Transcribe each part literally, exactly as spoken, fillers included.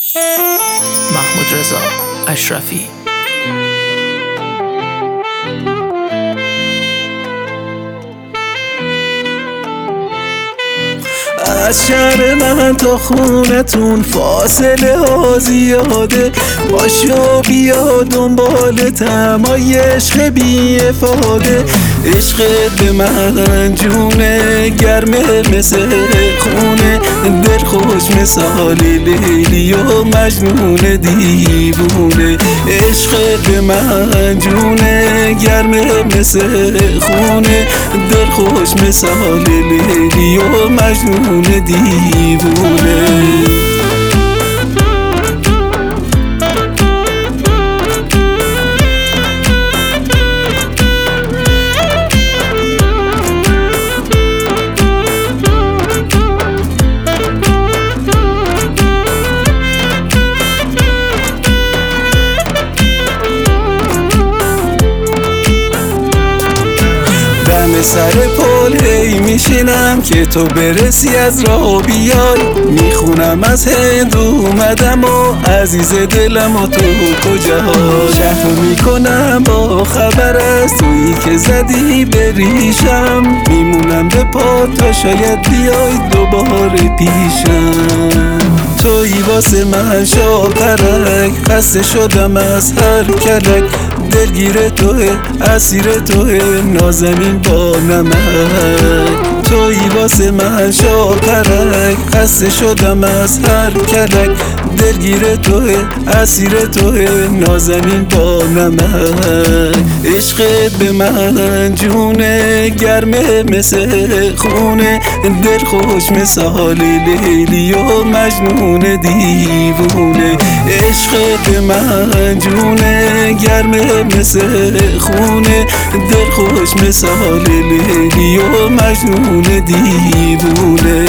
محمود رضا اشرفی. از شهر من تا خونتون فاصله ها زیاده، باشو بیا دنبالتم آی عشق بی افاده. عشقت به من جونه گرمه مثل خونه، دل خوش مثالی لیلی و مجنون دیوونه. عشقت به من جونه گرمه مثل خونه، دل خوش مثالی لیلی و مجنون دیوونه. سر پل هی میشینم که تو برسی از راه بیای، میخونم از هند اومدم و عزیز دلم و تو کجا. شهر میکنم با خبر از تویی که زدی بریشم، میمونم به پا تا شاید بیای دوباره پیشم. تویی واسه من شاپرک، خسته شدم از هر کلک، دلگیر توه اسیر توه نازنین با نمک. تویی واسه من شاپرک، خسته شدم از هر کلک، دلگیر توه اسیر توه نازنین با نمک. عشقت به من جونه گرمه مثل خونه، دل خوش مثالی لیلی و مجنون دیوونه. عشقت به من جونه گرمه مثل خونه، دل خوش مثالی لیلی و مجنون دیوونه.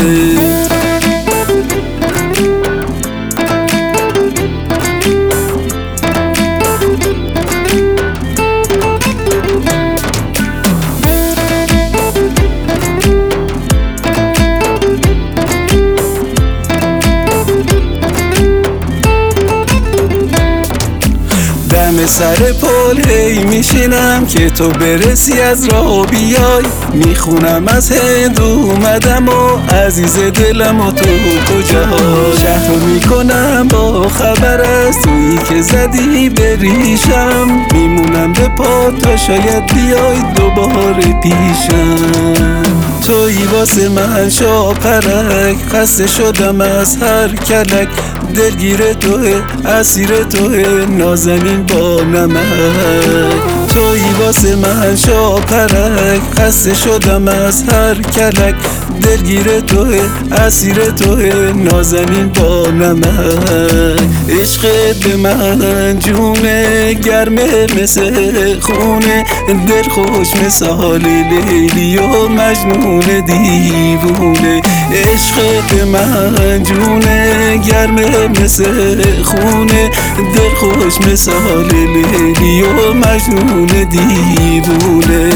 دم سر پل هی میشینم که تو برسی از راه بیای، میخونم از هند اومدم و عزیز دلم و تو کجا. شهر میکنم با خبر از تویی که زدی بریشم، میمونم به پا تا شاید بیای دوباره پیشم. تویی واسه من شاپرک، خسته شدم از هر کلک، دلگیر توه اسیر توه نازنین با نمک. تویی واسه من شاپرک، خسته شدم از هر کلک، دلگیر توه اسیر توه نازنین با نمک. عشقت به من جونه گرمه مثل خونه، دل خوش مثالی لیلی و مجنون دیوونه. عشقت به من جونه گرمه مثل خونه، دل خوش مثالی لیلی و مجنون دیوونه.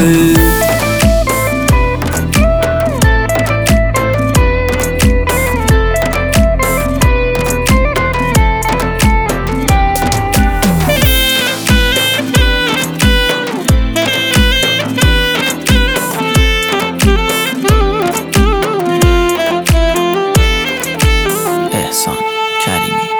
احسان کریمی.